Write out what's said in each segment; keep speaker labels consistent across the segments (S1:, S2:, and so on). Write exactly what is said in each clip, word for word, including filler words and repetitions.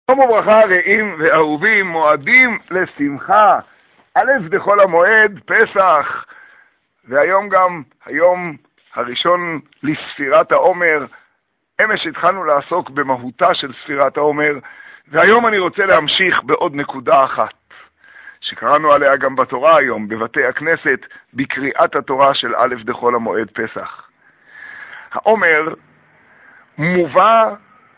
S1: שלום וברכה רעים ואהובים, מועדים לשמחה, א' דחול המועד, פסח, והיום גם היום הראשון לספירת העומר. אמש התחלנו לעסוק במהותה של ספירת העומר, והיום אני רוצה להמשיך בעוד נקודה אחת, שקראנו עליה גם בתורה היום, בבתי הכנסת, בקריאת התורה של א' דחול המועד פסח. העומר מובא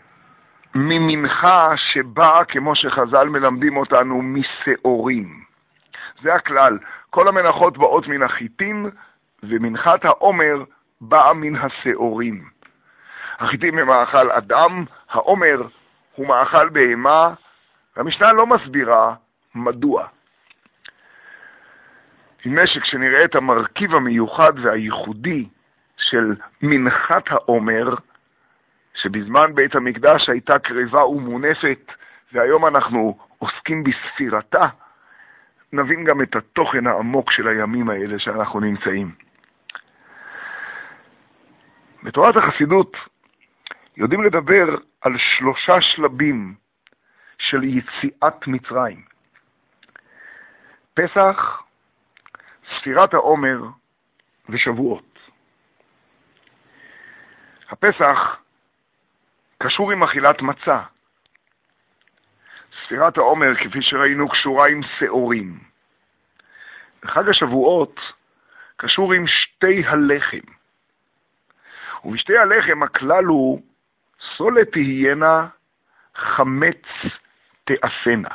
S1: ממנחה שבאה, כמו שחז"ל מלמדים אותנו, משעורים. זה הכלל. כל המנחות באות מן החיטים, ומנחת העומר באה מן השעורים. החיטים הם מאכל אדם, העומר הוא מאכל בהמה, והמשנה לא מסבירה מדוע. נדמה שכשנראה את המרכיב המיוחד והייחודי של מנחת העומר, שבזמן בית המקדש הייתה קרבה ומונפת, והיום אנחנו עוסקים בספירתה, נבין גם את התוכן העמוק של הימים האלה שאנחנו נמצאים. בתורת החסידות יודעים לדבר על שלושה שלבים של יציאת מצרים: פסח, ספירת העומר ושבועות. הפסח קשור עם אכילת מצה. ספירת העומר, כפי שראינו, קשורה עם שעורים. וחג השבועות קשור עם שתי הלחם. ובשתי הלחם הכלל הוא סולת תהיינה, חמץ תאפנה.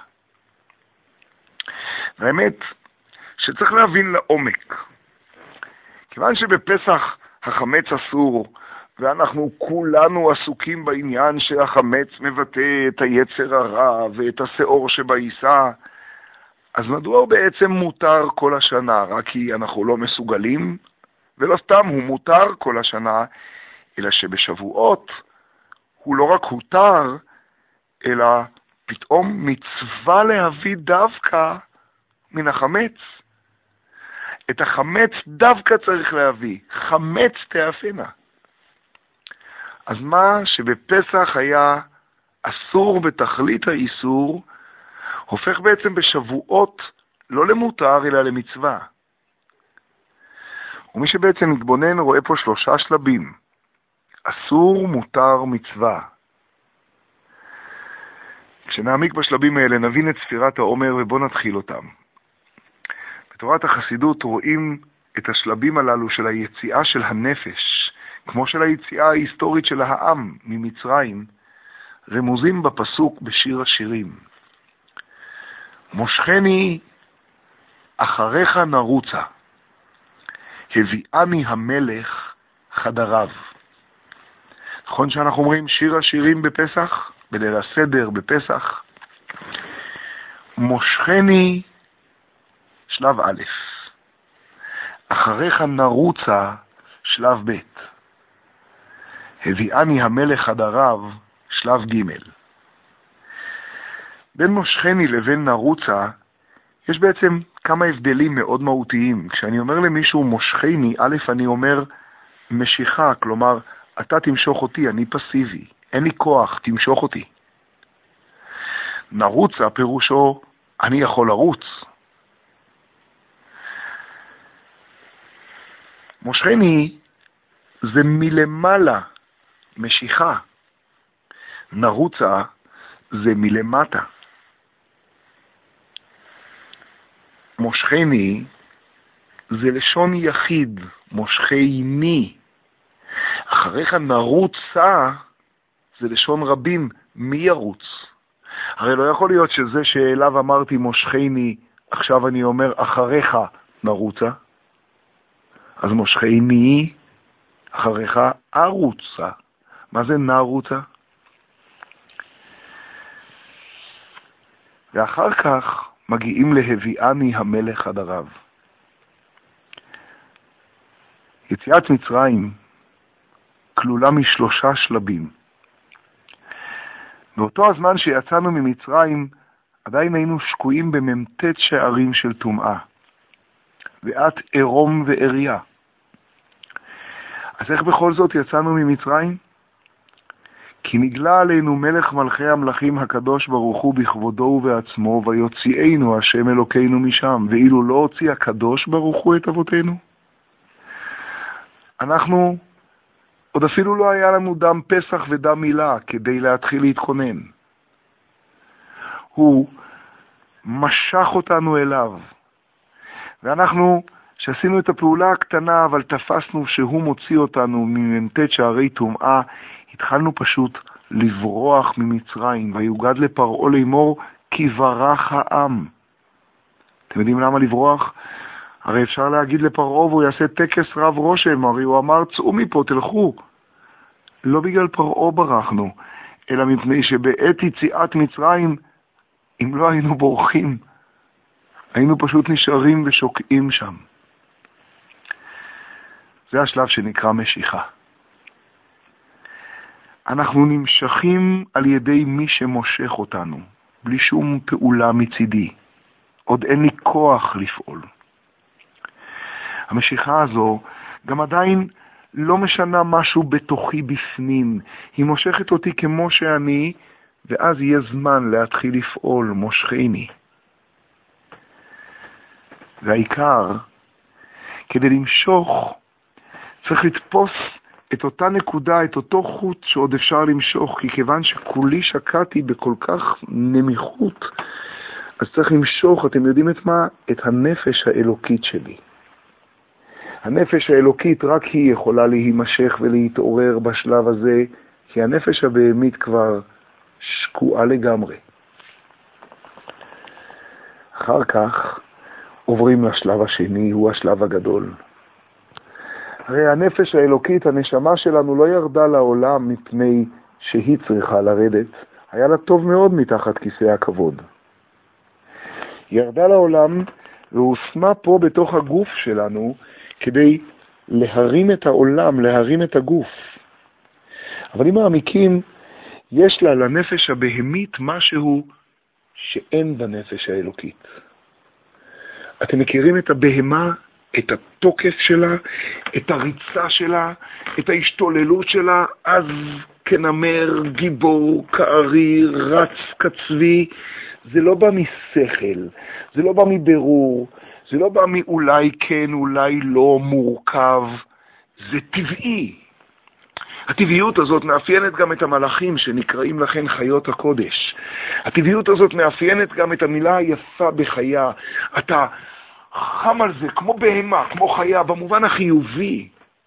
S1: והאמת שצריך להבין לעומק. כיוון שבפסח החמץ אסור, ואנחנו כולנו עסוקים בעניין שהחמץ מבטא את היצר הרע ואת השעור שבעיסה, אז מדוע הוא בעצם מותר כל השנה? רק כי אנחנו לא מסוגלים? ולא סתם הוא מותר כל השנה, אלא שבשבועות הוא לא רק הותר, אלא פתאום מצווה להביא דווקא מן החמץ. את החמץ דווקא צריך להביא, חמץ תאפנה. אז מה שבפסח היה אסור בתכלית האיסור, הופך בעצם בשבועות לא למותר אלא למצווה. ומי שבעצם מתבונן רואה פה שלושה שלבים: אסור, מותר, מצווה. כשנעמיק בשלבים האלה נבין את ספירת העומר, ובוא נתחיל אותם. בתורת החסידות רואים את השלבים הללו של היציאה של הנפש, כמו של היציאה ההיסטורית של העם ממצרים, רמוזים בפסוק בשיר השירים: מושכני אחריך נרוצה, הביאני המלך חדריו. נכון שאנחנו אומרים שיר השירים בפסח, בליל הסדר בפסח? מושכני שלב א', אחריך נרוצה שלב ב', הביאני המלך חדריו שלב ג'. בין מושכני לבין נרוצה יש בעצם כמה הבדלים מאוד מהותיים. כשאני אומר למישהו מושכני, א', אני אומר משיכה, כלומר אתה תמשוך אותי, אני פסיבי, אין לי כוח, תמשוך אותי. נרוצה פירושו אני יכול לרוץ. מושכני זה מלמעלה, משיכה. נרוצה זה מלמטה. מושכני זה לשון יחיד, מושכני. אחריך נרוצה זה לשון רבים, מי ירוץ? הרי לא יכול להיות שזה שאליו אמרתי מושכני, עכשיו אני אומר אחריך נרוצה. אז מושכני אחריך ארוצה. מה זה נרוצה? ואחר כך מגיעים להביאני המלך חדריו. יציאת מצרים כלולה משלושה שלבים. באותו הזמן שיצאנו ממצרים, עדיין היינו שקועים בממתת שערים של טומאה, ואת עירום ועריה. אז איך בכל זאת יצאנו ממצרים? כי כי נגלה עלינו מלך מלכי המלכים הקדוש ברוך הוא בכבודו ובעצמו, ויוציאנו השם אלוקינו משם, ואילו לא הוציא הקדוש ברוך הוא את אבותינו. אנחנו, עוד אפילו לא היה לנו דם פסח ודם מילה כדי להתחיל להתכונן. הוא משך אותנו אליו, ואנחנו, שעשינו את הפעולה הקטנה, אבל תפסנו שהוא מוציא אותנו ממ"ט שערי טומאה, התחלנו פשוט לברוח ממצרים, ויוגד לפרעה לאמור, כי ברח העם. אתם יודעים למה לברוח? הרי אפשר להגיד לפרעה והוא יעשה טקס רב רושם, הרי הוא אמר, צאו מפה, תלכו. לא בגלל פרעה ברחנו, אלא מפני שבעת יציאת מצרים, אם לא היינו בורחים, היינו פשוט נשארים ושוקעים שם. זה השלב שנקרא משיכה. אנחנו נמשכים על ידי מי שמושך אותנו, בלי שום פעולה מצידי. עוד אין לי כוח לפעול. המשיכה הזו גם עדיין לא משנה משהו בתוכי בפנים. היא מושכת אותי כמו שאני, ואז יהיה זמן להתחיל לפעול, מושכני. והעיקר, כדי למשוך, צריך לתפוס את אותה נקודה, את אותו חוט שעוד אפשר למשוך, כי כיוון שכולי שקעתי בכל כך נמיכות, אז צריך למשוך, אתם יודעים את מה? את הנפש האלוקית שלי. הנפש האלוקית רק היא יכולה להימשך ולהתעורר בשלב הזה, כי הנפש הבהמית כבר שקועה לגמרי. אחר כך עוברים לשלב השני, הוא השלב הגדול. הרי הנפש האלוקית, הנשמה שלנו לא ירדה לעולם מפני שהיא צריכה לרדת. היה לה טוב מאוד מתחת כיסא הכבוד. היא ירדה לעולם והושמה פה בתוך הגוף שלנו כדי להרים את העולם, להרים את הגוף. אבל אם מעמיקים, יש לה לנפש הבהמית משהו שאין בנפש האלוקית. אתם מכירים את הבהמה, את התוקף שלה, את הריצה שלה, את ההשתוללות שלה, אז כנמר, גיבור, כארי, רץ כצבי. זה לא בא משכל, זה לא בא מבירור, זה לא בא מאולי כן, אולי לא מורכב, זה טבעי. הטבעיות הזאת מאפיינת גם את המלאכים שנקראים לכן חיות הקודש. הטבעיות הזאת מאפיינת גם את המילה היפה בחיה. אתה חם על זה כמו בהמה, כמו חיה, במובן החיובי.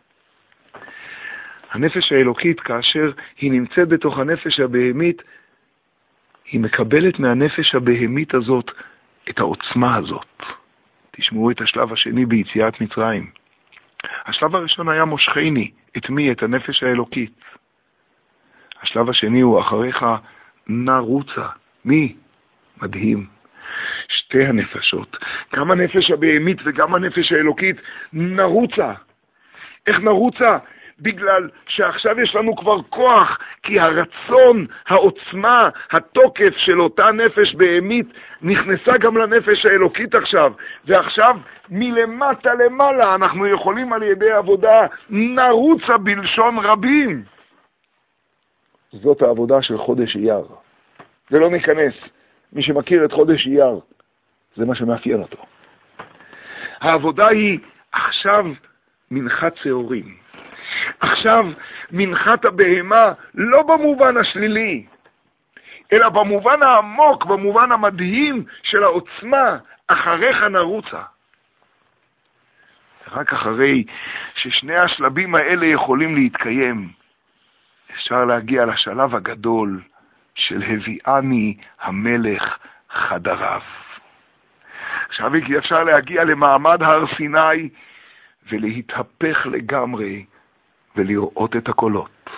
S1: הנפש האלוקית, כאשר היא נמצאת בתוך הנפש הבהמית, היא מקבלת מהנפש הבהמית הזאת את העוצמה הזאת. תשמעו את השלב השני ביציאת מצרים. השלב הראשון היה מושכני, את מי? את הנפש האלוקית. השלב השני הוא אחריך נרוצה. מי? מדהים. שתי הנפשות, גם הנפש הבהמית וגם הנפש האלוקית, נרוצה. איך נרוצה? בגלל שעכשיו יש לנו כבר כוח, כי הרצון, העוצמה, התוקף של אותה נפש בהמית נכנסה גם לנפש האלוקית עכשיו, ועכשיו מלמטה למעלה אנחנו יכולים על ידי עבודה נרוצה בלשון רבים. זאת העבודה של חודש אייר. זה לא ניכנס. מי שמכיר את חודש אייר, זה מה שמאפיין אותו. העבודה היא עכשיו מנחת שעורים. עכשיו מנחת הבהמה לא במובן השלילי, אלא במובן העמוק, במובן המדהים של העוצמה, אחריך נרוצה. רק אחרי ששני השלבים האלה יכולים להתקיים, אפשר להגיע לשלב הגדול של הביאני המלך חדריו. עכשיו אפשר להגיע למעמד הר סיני ולהתהפך לגמרי ולראות את הקולות.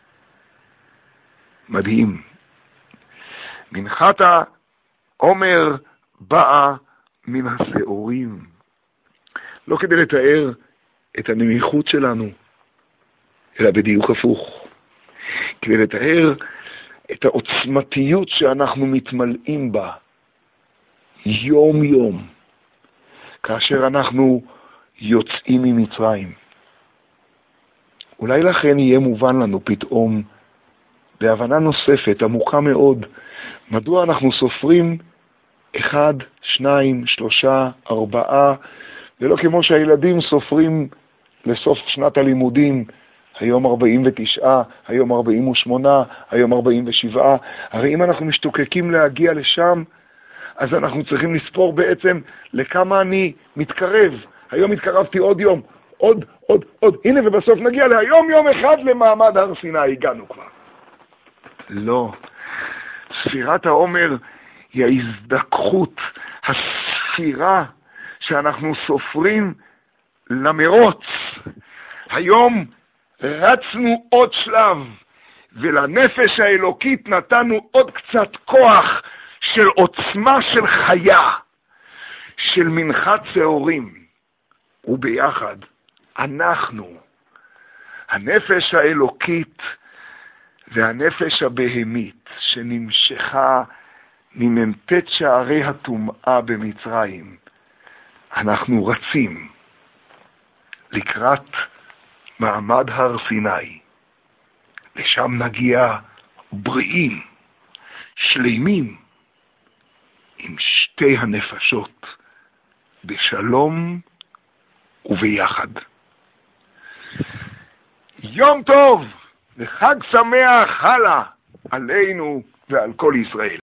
S1: מדהים. מנחת העומר באה מן השעורים. לא כדי לתאר את הנמיכות שלנו, אלא בדיוק הפוך. כדי לתאר את העוצמתיות שאנחנו מתמלאים בה יום יום, כאשר אנחנו יוצאים ממצרים. אולי לכן יהיה מובן לנו פתאום בהבנה נוספת, עמוקה מאוד, מדוע אנחנו סופרים אחד, שניים, שלושה, ארבעה, ולא כמו שהילדים סופרים לסוף שנת הלימודים, היום ארבעים ותשע, היום ארבעים ושמונה, היום ארבעים ושבע. הרי אם אנחנו משתוקקים להגיע לשם, אז אנחנו צריכים לספור בעצם לכמה אני מתקרב. היום התקרבתי עוד יום, עוד, עוד, עוד. הנה, ובסוף נגיע להיום יום אחד למעמד הר סיני, הגענו כבר. לא. ספירת העומר היא ההזדככות, הספירה שאנחנו סופרים למרוץ. היום רצנו עוד שלב, ולנפש האלוקית נתנו עוד קצת כוח של עוצמה של חיה, של מנחת שעורים. וביחד אנחנו, הנפש האלוקית והנפש הבהמית שנמשכה מממתת שערי הטומאה במצרים, אנחנו רצים לקראת מעמד הר סיני. לשם נגיע בריאים, שלמים, עם שתי הנפשות, בשלום וביחד. יום טוב וחג שמח הלאה עלינו ועל כל ישראל.